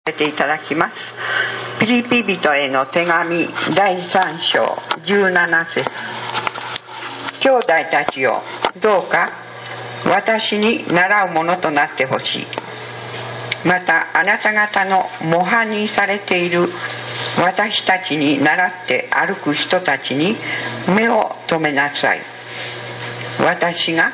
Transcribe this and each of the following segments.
せていただきます。ピリピ人への手紙第3章17節。兄弟たちよ、どうか私に習うものとなってほしい。またあなた方の模範にされている私たちに倣って歩く人たちに目を留めなさい。私が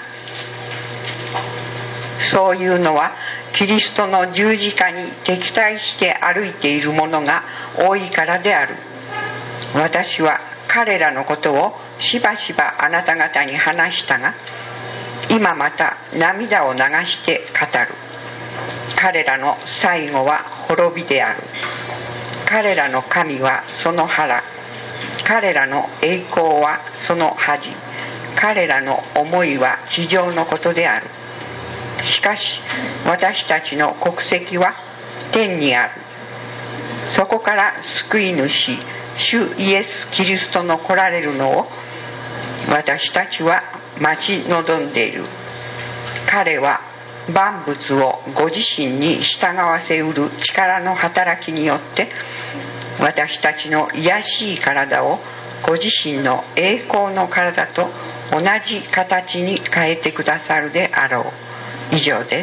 そういうのはキリストの十字架に敵対して歩いている者が多いからである。私は彼らのことをしばしばあなた方に話したが、今また涙を流して語る。彼らの最後は滅びである。彼らの神はその腹、彼らの栄光はその恥、彼らの思いは地上のことである。しかし私たちの国籍は天にある。そこから救い主、主イエス・キリストの来られるのを私たちは待ち望んでいる。彼は万物をご自身に従わせうる力の働きによって私たちの卑しい体をご自身の栄光の体と同じ形に変えてくださるであろう。以上です。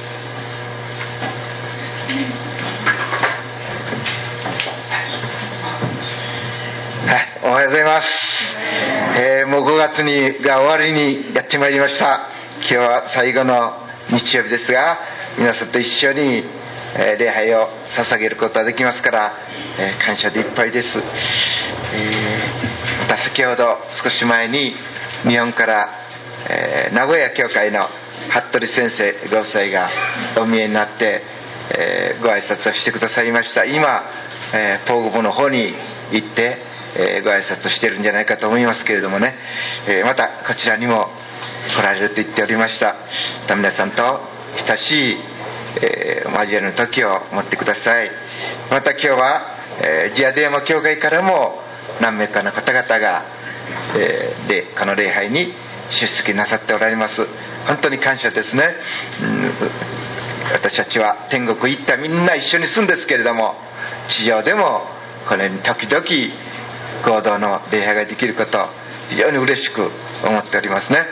おはようございます。もう5月が終わりにやってまいりました。今日は最後の日曜日ですが、皆さんと一緒に礼拝を捧げることができますから、感謝でいっぱいです。また先ほど少し前に日本から、名古屋教会の服部先生ご夫妻がお見えになって、ご挨拶をしてくださいました。今、ポーゴボの方に行って、ご挨拶をしているんじゃないかと思いますけれどもね、またこちらにも来られると言っておりました。また皆さんと親しい、交わりの時を持ってください。また今日は、ジアデーマ教会からも何名かの方々が、この礼拝に出席なさっておられます。本当に感謝ですね。私たちは天国行ったみんな一緒に住んですけれども、地上でもこのように時々合同の礼拝ができること非常に嬉しく思っておりますね。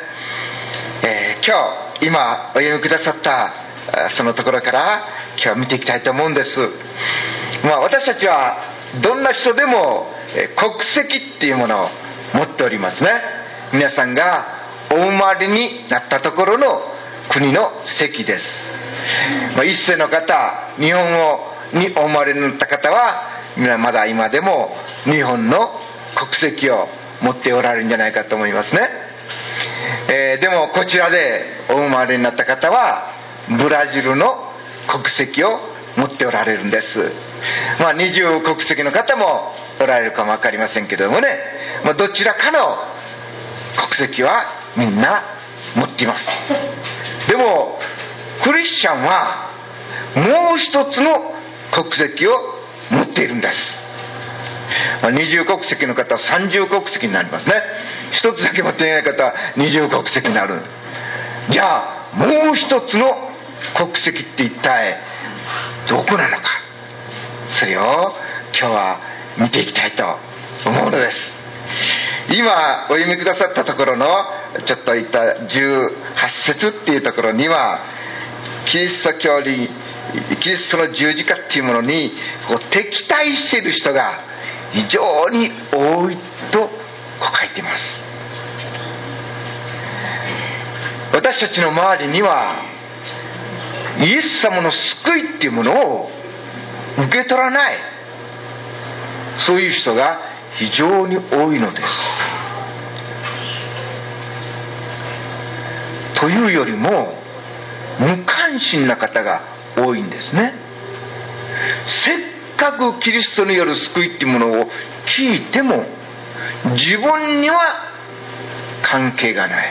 今お読みくださったそのところから今日見ていきたいと思うんです。私たちはどんな人でも国籍っていうものを持っておりますね。皆さんがお生まれになったところの国の籍です。一世の方、日本にお生まれになった方はまだ今でも日本の国籍を持っておられるんじゃないかと思いますね。でもこちらでお生まれになった方はブラジルの国籍を持っておられるんです。二重国籍の方もおられるかも分かりませんけれどもね、どちらかの国籍はみんな持っています。でもクリスチャンはもう一つの国籍を持っているんです。二重国籍の方は三重国籍になりますね。一つだけ持っていない方は二重国籍になる。じゃあもう一つの国籍って一体どこなのか、それを今日は見ていきたいと思うのです。今お読みくださったところのちょっと言った18節っていうところには、キリスト教にキリストの十字架っていうものに敵対している人が非常に多いと書いています。私たちの周りにはイエス様の救いっていうものを受け取らない、そういう人が非常に多いのです。というよりも無関心な方が多いんですね。せっかくキリストによる救いっていうものを聞いても自分には関係がない、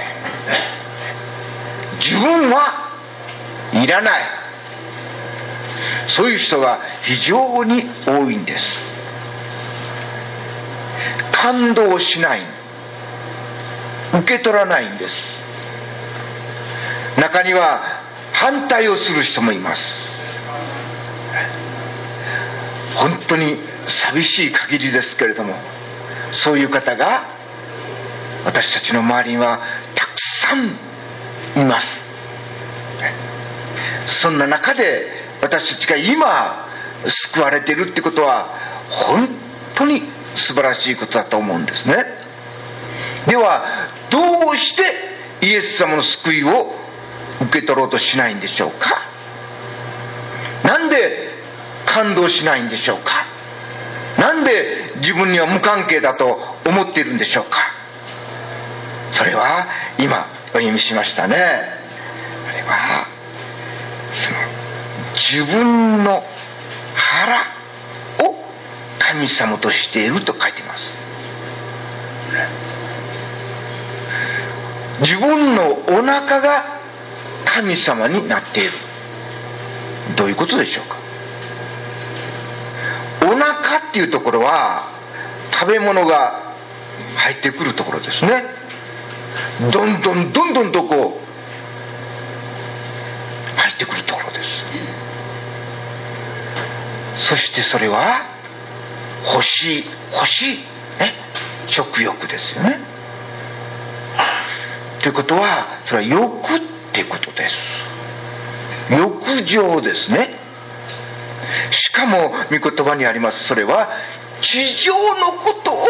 自分はいらない、そういう人が非常に多いんです。感動しない、受け取らないんです。中には反対をする人もいます。 本当に寂しい限りですけれども、そういう方が私たちの周りにはたくさんいます。そんな中で私たちが今救われているってことは本当に素晴らしいことだと思うんですね。ではどうしてイエス様の救いを受け取ろうとしないんでしょうか。なんで感動しないんでしょうか。なんで自分には無関係だと思っているんでしょうか。それは今お読みしましたね。あれはその自分の腹を神様としていると書いています。自分のお腹が神様になっている。どういうことでしょうか。お腹っていうところは食べ物が入ってくるところですね。どんどんとこう入ってくるところです。そしてそれは欲しいね、食欲ですよね。ということはそれは欲っていうことです。欲情ですね。しかも御言葉にあります。それは地上のことを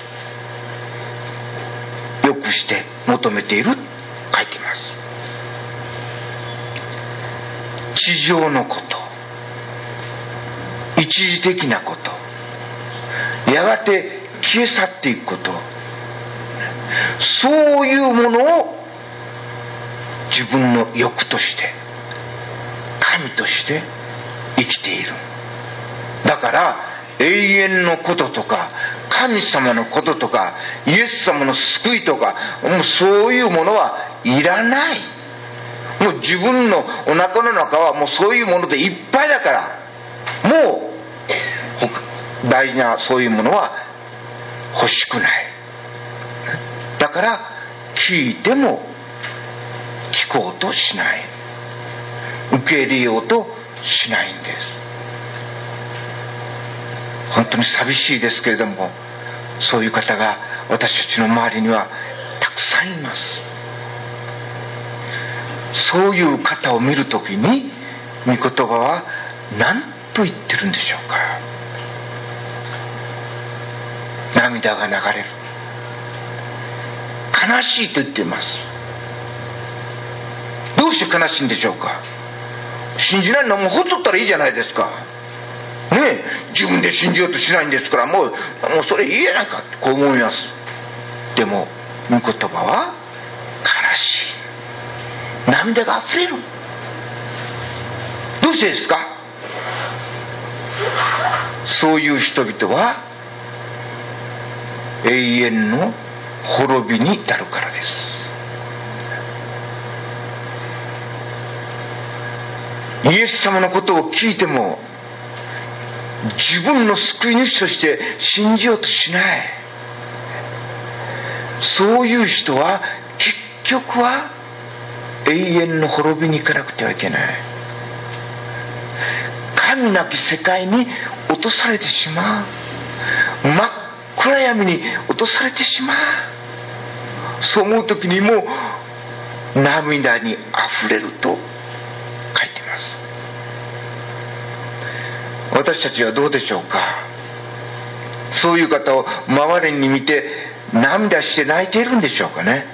欲して求めている書いています。地上のこと、一時的なこと、やがて消え去っていくこと、そういうものを自分の欲として神として生きている。だから永遠のこととか神様のこととかイエス様の救いとかもうそういうものはいらない。もう自分のお腹の中はもうそういうものでいっぱいだから、もう大事なそういうものは欲しくない。だから聞いても聞こうとしない、受け入れようとしないんです。本当に寂しいですけれども、そういう方が私たちの周りにはたくさんいます。そういう方を見るときに御言葉は何と言ってるんでしょうか。涙が流れる、悲しいと言っています。どうして悲しいんでしょうか。信じないのはもうほっとったらいいじゃないですかね。え、自分で信じようとしないんですから、もうそれいいじゃないか、こう思います。でも御言葉は悲しい、涙があふれる。どうしてですか。そういう人々は永遠の滅びに至るからです。イエス様のことを聞いても自分の救い主として信じようとしない。そういう人は結局は永遠の滅びに行かなくてはいけない。神なき世界に落とされてしまう。真っ暗闇に落とされてしまう。そう思うときにもう涙にあふれると書いています。私たちはどうでしょうか。そういう方を周りに見て涙して泣いているんでしょうかね。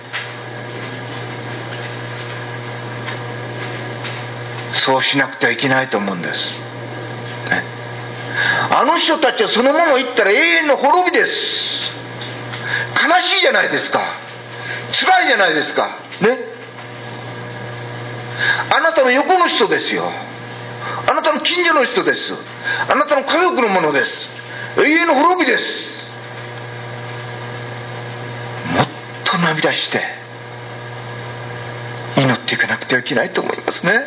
そうしなくてはいけないと思うんです、ね。あの人たちはそのまま言ったら永遠の滅びです。悲しいじゃないですか。辛いじゃないですかね。あなたの横の人ですよ。あなたの近所の人です。あなたの家族のものです。永遠の滅びです。もっと涙して祈っていかなくてはいけないと思いますね。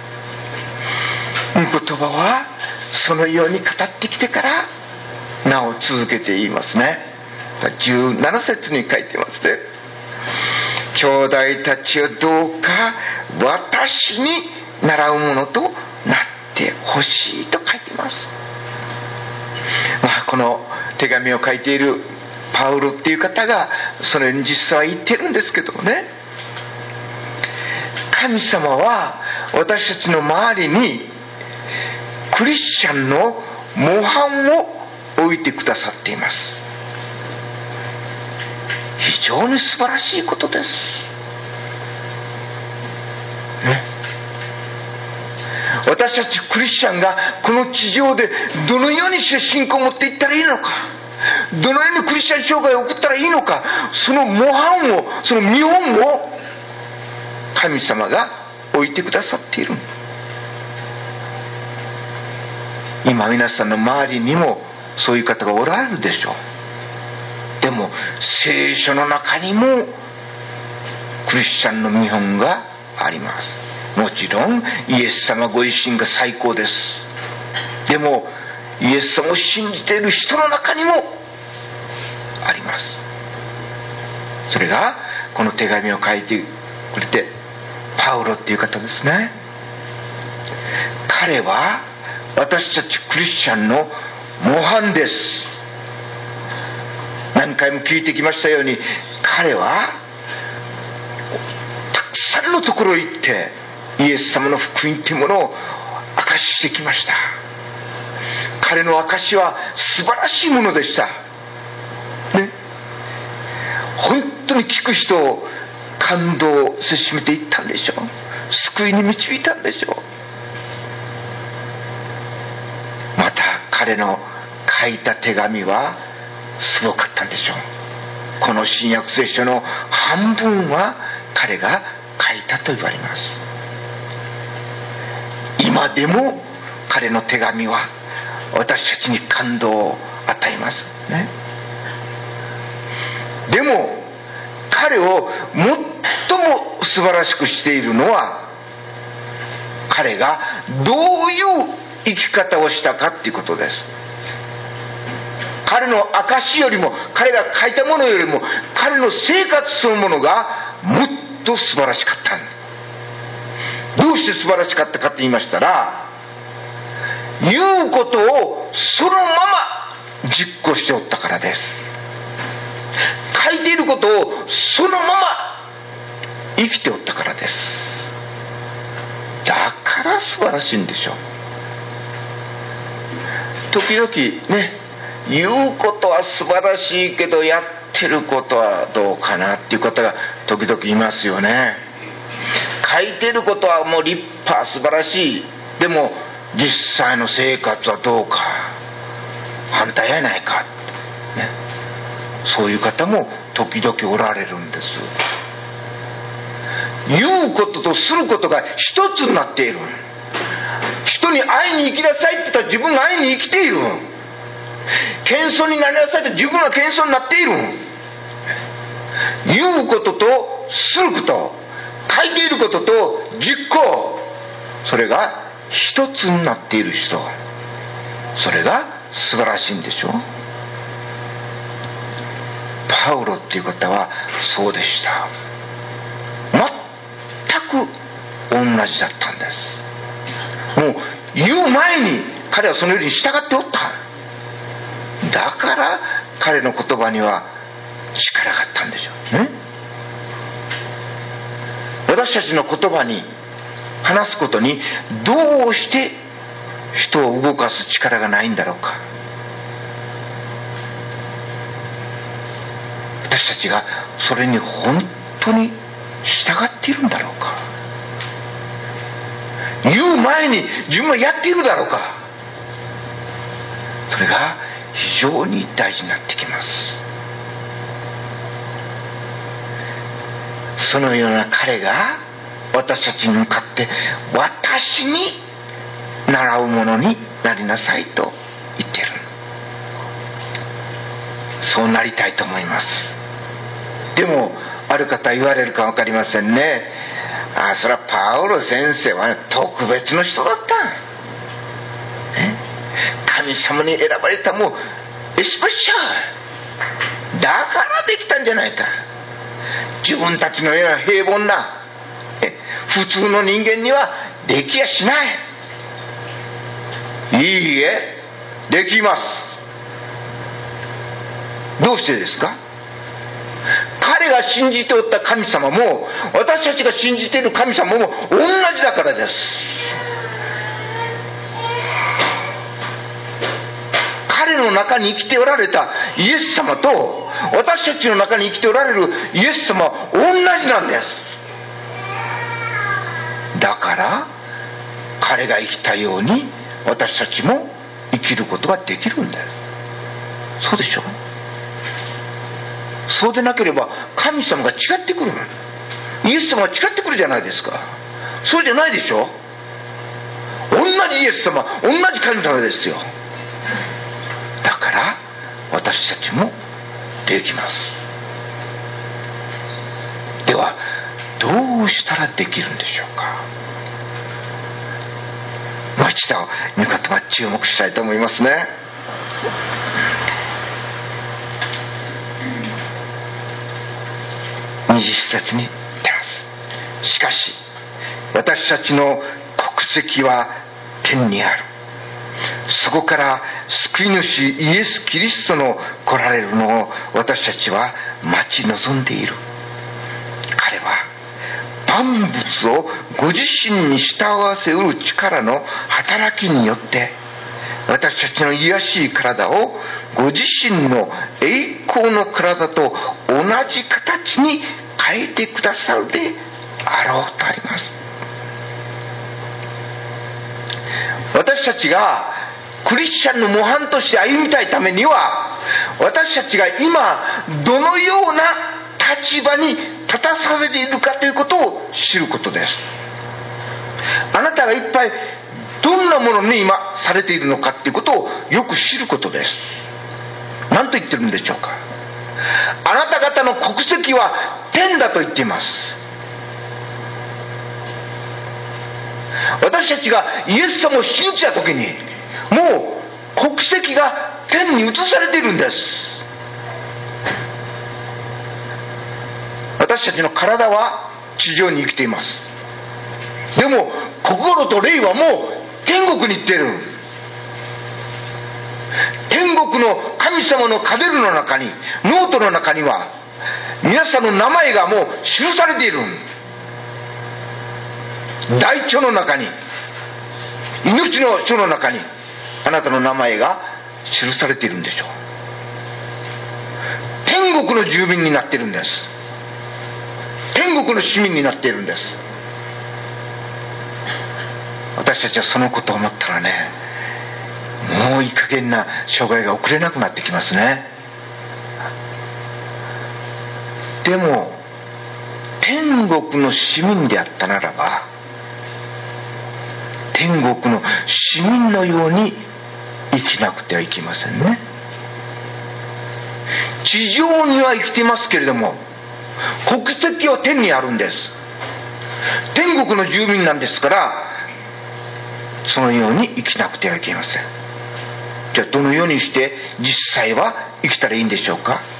御言葉はそのように語ってきてからなお続けて言いますね。17節に書いてますね。兄弟たちをどうか私に習うものとなってほしいと書いてます。 この手紙を書いているパウロっていう方がそのように実際は言ってるんですけどもね、神様は私たちの周りにクリスチャンの模範を置いてくださっています。非常に素晴らしいことですね。私たちクリスチャンがこの地上でどのようにして信仰を持っていったらいいのか、どのようにクリスチャン生涯を送ったらいいのか、その模範を、その見本を神様が置いてくださっている。今皆さんの周りにもそういう方がおられるでしょう。でも聖書の中にもクリスチャンの見本があります。もちろんイエス様ご自身が最高です。でもイエス様を信じている人の中にもあります。それがこの手紙を書いてくれてパウロっていう方ですね。彼は私たちクリスチャンの模範です。何回も聞いてきましたように、彼はたくさんのところへ行ってイエス様の福音というものを証ししてきました。彼の証しは素晴らしいものでしたね。本当に聞く人を感動せしめていったんでしょう。救いに導いたんでしょう。また彼の書いた手紙はすごかったんでしょう。この新約聖書の半分は彼が書いたと言われます。今でも彼の手紙は私たちに感動を与えますね。でも彼を最も素晴らしくしているのは、彼がどういう生き方をしたかっていうことです。彼の証よりも、彼が書いたものよりも、彼の生活そのものがもっと素晴らしかった。どうして素晴らしかったかと言いましたら、言うことをそのまま実行しておったからです。書いていることをそのまま生きておったからです。だから素晴らしいんでしょう。時々ね、言うことは素晴らしいけどやってることはどうかなっていう方が時々いますよね。書いてることはもう立派素晴らしい、でも実際の生活はどうか、反対やないか、ね、そういう方も時々おられるんです。言うこととすることが一つになっている。人に会いに行きなさいって言ったら自分が会いに生きている。謙遜になりなさいって自分が謙遜になっている。言うこととすること、書いていることと実行、それが一つになっている人、それが素晴らしいんでしょう。パウロっていう方はそうでした。全く同じだったんです。もう言う前に彼はそのように従っておった。だから彼の言葉には力があったんでしょうね。私たちの言葉に、話すことにどうして人を動かす力がないんだろうか。私たちがそれに本当に従っているんだろうか。言う前に自分はやっているだろうか。それが非常に大事になってきます。そのような彼が私たちに向かって、私に習うものになりなさいと言っている。そうなりたいと思います。でもある方言われるか分かりませんね。それはパウロ先生は、特別の人だった。神様に選ばれた、もうエスペシャルだからできたんじゃないか。自分たちのような平凡な普通の人間にはできやしない。いいえ、できます。 どうしてですか？彼が信じておった神様も私たちが信じている神様も同じだからです。彼の中に生きておられたイエス様と私たちの中に生きておられるイエス様は同じなんです。だから彼が生きたように私たちも生きることができるんです。そうでしょう。そうでなければ神様が違ってくる。イエス様が違ってくるじゃないですか。そうじゃないでしょ。同じイエス様、同じ神様ですよ。だから私たちもできます。ではどうしたらできるんでしょうか。もう一度御言葉注目したいと思いますね。20節に出ます。しかし私たちの国籍は天にある。そこから救い主イエス・キリストの来られるのを私たちは待ち望んでいる。彼は万物をご自身に従わせうる力の働きによって私たちの卑しい体をご自身の栄光の体と同じ形に変えてくださるであろうとあります。私たちがクリスチャンの模範として歩みたいためには私たちが今どのような立場に立たされているかということを知ることです。あなたが一体どんなものに今されているのかということをよく知ることです。何と言ってるんでしょうか。あなた方の国籍は天だと言っています。私たちがイエス様を信じた時にもう国籍が天に移されているんです。私たちの体は地上に生きています。でも心と霊はもう天国に行っている。天国の神様のカデルの中に、ノートの中には皆さんの名前がもう記されている。大書の中に、命の書の中にあなたの名前が記されているんでしょう。天国の住民になっているんです。天国の市民になっているんです。私たちはそのことを思ったらね、もういい加減な生涯が送れなくなってきますね。でも天国の市民であったならば天国の市民のように生きなくてはいけませんね。地上には生きていますけれども国籍は天にあるんです。天国の住民なんですからそのように生きなくてはいけません。じゃあどのようにして実際は生きたらいいんでしょうか。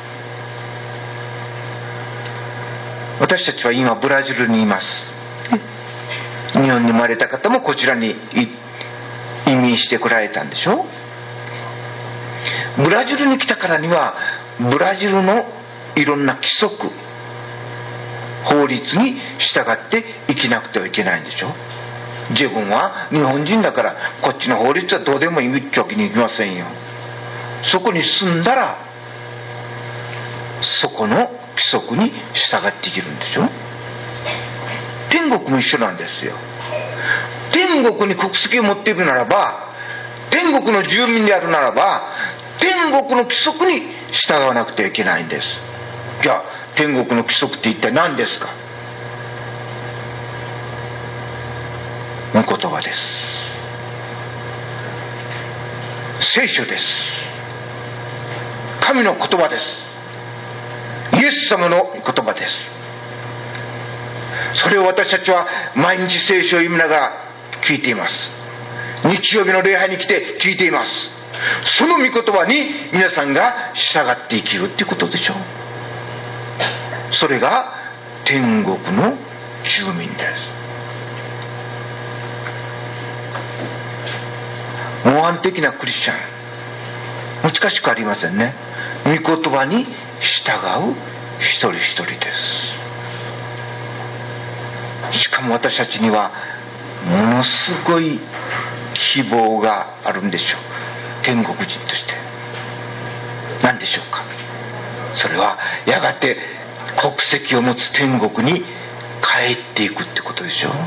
私たちは今ブラジルにいます。日本に生まれた方もこちらに移民してこられたんでしょう。ブラジルに来たからにはブラジルのいろんな規則法律に従って生きなくてはいけないんでしょう。自分は日本人だからこっちの法律はどうでもいいってわけにいきませんよ。そこに住んだらそこの規則に従っていけるんでしょ。天国も一緒なんですよ。天国に国籍を持っているならば天国の住民であるならば天国の規則に従わなくてはいけないんです。じゃあ天国の規則って一体何ですか。御言葉です。聖書です。神の言葉です。イエス様の言葉です。それを私たちは毎日聖書を読みながら聞いています。日曜日の礼拝に来て聞いています。その御言葉に皆さんが従って生きるっていうことでしょう。それが天国の住民です。模範的なクリスチャン、 難しくありませんね。御言葉に従う一人一人です。しかも私たちにはものすごい希望があるんでしょう。天国人として何でしょうか。それはやがて国籍を持つ天国に帰っていくってことでしょう。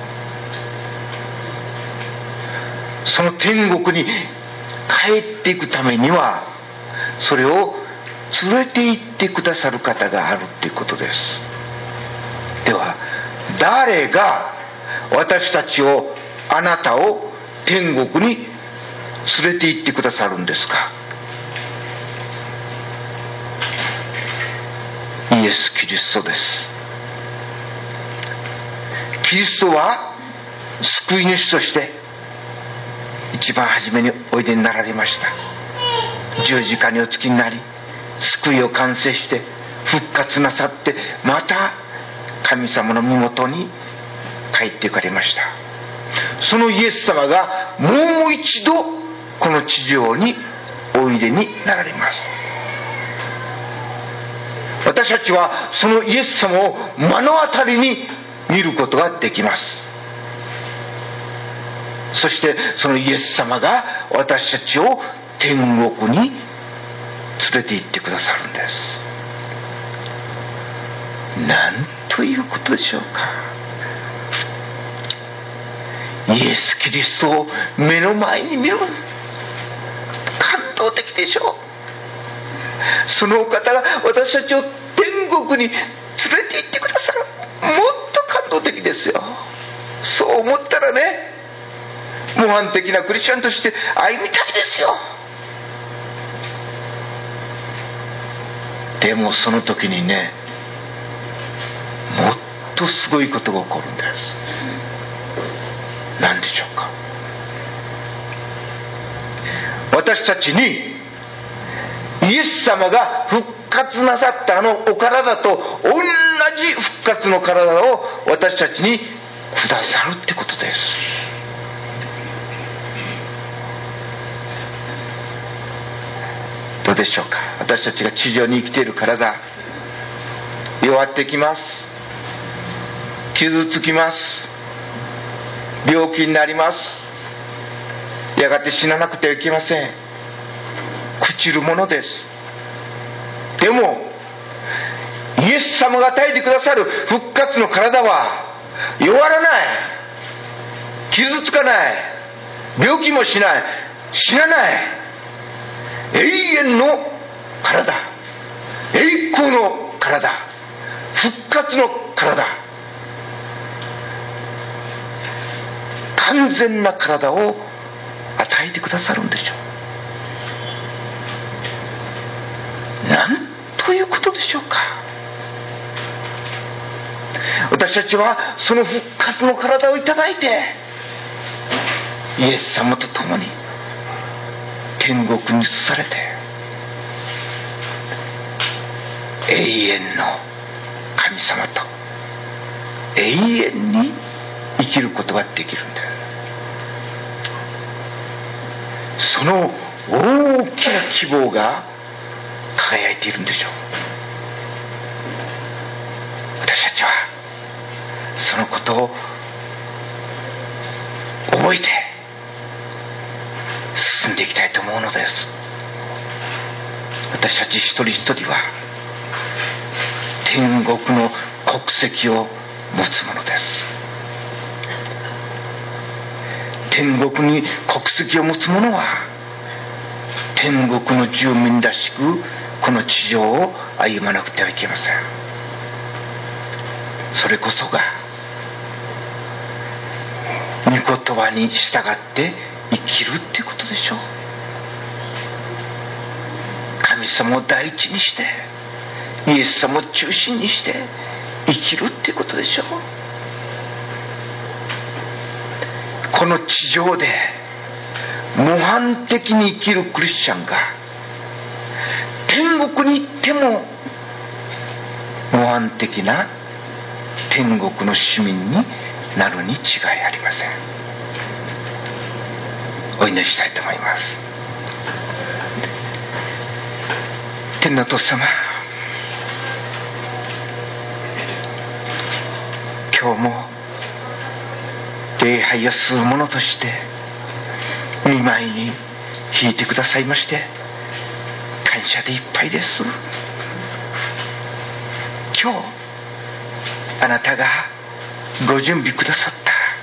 その天国に帰っていくためにはそれを連れて行ってくださる方があるっていうことです。では誰が私たちを、あなたを天国に連れて行ってくださるんですか。イエス・キリストです。キリストは救い主として一番初めにおいでになられました。十字架におつきになり、救いを完成して復活なさって、また神様の身元に帰って行かれました。そのイエス様がもう一度この地上においでになられます。私たちはそのイエス様を目の当たりに見ることができます。そしてそのイエス様が私たちを天国に連れて行ってくださるんです。なんということでしょうか。イエス・キリストを目の前に見る。感動的でしょう。そのお方が私たちを天国に連れて行ってくださる。もっと感動的ですよ。そう思ったらね、模範的なクリスチャンとして歩みたいですよ。でもその時にね、もっとすごいことが起こるんです。何でしょうか。私たちにイエス様が復活なさったあのお体と同じ復活の体を私たちにくださるってことです。どうでしょうか。私たちが地上に生きている体、弱ってきます。傷つきます。病気になります。やがて死ななくてはいけません。朽ちるものです。でもイエス様が与えてくださる復活の体は弱らない、傷つかない、病気もしない、死なない、永遠の体、栄光の体、復活の体、完全な体を与えてくださるんでしょう。なんということでしょうか。私たちはその復活の体をいただいて、イエス様と共に天国に移されて永遠の神様と永遠に生きることができるんだ。その大きな希望が輝いているんでしょう。私たちはそのことを覚えて進んでいきたいと思うのです。私たち一人一人は天国の国籍を持つものです。天国に国籍を持つ者は天国の住民らしくこの地上を歩まなくてはいけません。それこそが御言葉に従って生きるっていうことでしょう。神様を第一にしてイエス様を中心にして生きるっていうことでしょう。この地上で模範的に生きるクリスチャンが天国に行っても模範的な天国の市民になるに違いありません。お祈りしたいと思います。 天のお父様、今日も礼拝をする者として御前に引いてくださいまして感謝でいっぱいです。今日あなたがご準備くださ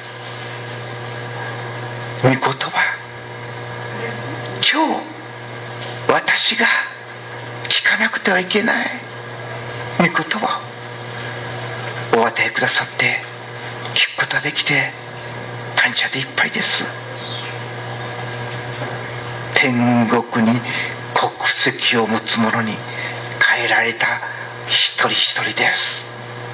った御言葉、今日私が聞かなくてはいけない御言葉をお与えくださって聞くことができて感謝でいっぱいです。天国に国籍を持つ者に変えられた一人一人です。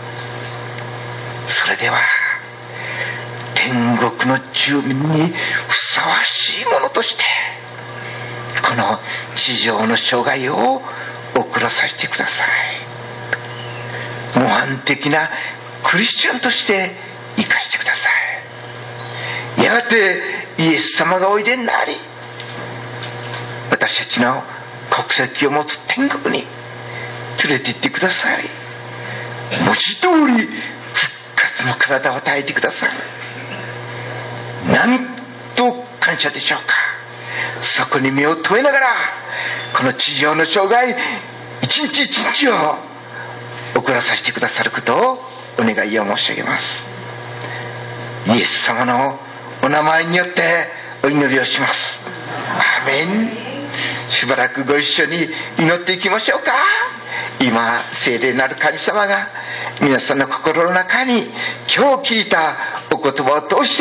それでは天国の住民にふさわしいものとしてこの地上の生涯を送らさせてください。模範的なクリスチャンとして生かしてください。やがてイエス様がおいでになり、私たちの国籍を持つ天国に連れて行ってください。文字通り復活の体を与えてください。なんと感謝でしょうか。そこに目を留めながらこの地上の生涯一日一日を送らさせてくださることをお願いを申し上げます。イエス様のお名前によってお祈りをします。アーメン。しばらくご一緒に祈っていきましょうか。今聖霊なる神様が皆さんの心の中に今日聞いたお言葉を通して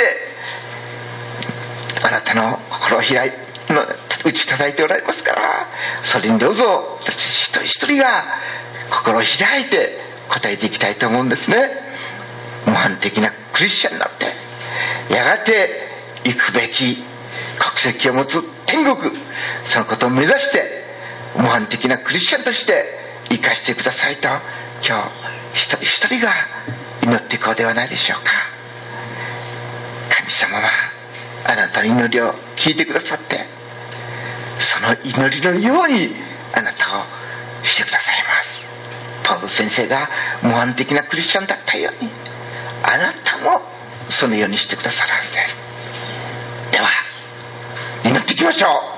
あなたの心を開い打ち叩いておられますから、それにどうぞ私一人一人が心を開いて答えていきたいと思うんですね。模範的なクリスチャンになってやがて行くべき国籍を持つ天国、そのことを目指して模範的なクリスチャンとして生かしてくださいと今日一人一人が祈っていこうではないでしょうか。神様はあなたの祈りを聞いてくださってその祈りのようにあなたをしてくださいます。パウロ先生が模範的なクリスチャンだったようにあなたもそのようにしてくださるはずです。では祈っていきましょう。